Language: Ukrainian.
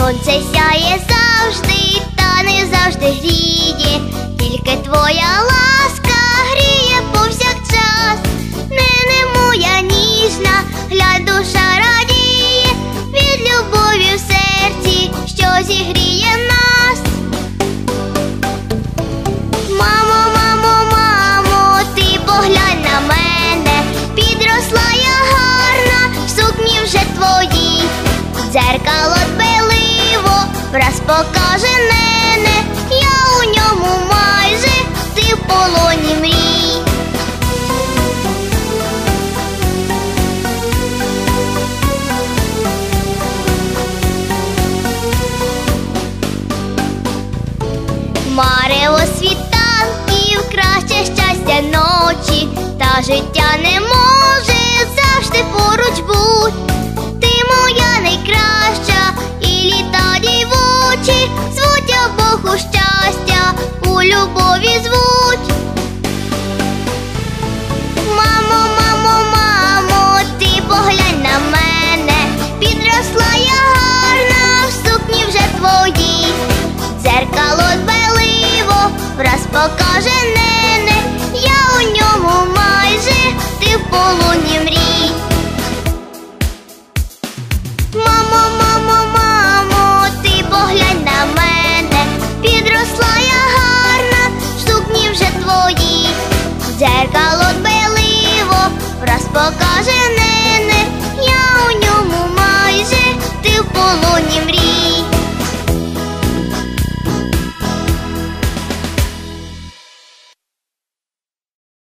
Сонце сяє завжди, та не завжди гріє, тільки твоя ласка гріє повсякчас. Нене моя ніжна, глянь, душа радіє від любові в серці, що зігріє нас. Мамо, мамо, мамо, ти поглянь на мене, підросла я гарна, в сукні вже твоїй. Дзеркало дбайливо враз покаже нене, я у ньому майже, ти в полоні мрій. Марево світанків, краще щастя ночі, та життя не може завжди поруч будь. Ти моя найкраща, і літа дівочі звуть обох у щастя, у любові звуть. Мамо, мамо, мамо, ти поглянь на мене, підросла я гарна, в сукні вже твоїй. Дзеркало дбайливо враз покаже нене, я у ньому майже, ти в полоні мрій. Мамо, мамо, мамо, ти поглянь на мене, підросла я гарна, в сукні вже твоїй. Дзеркало дбайливо враз покаже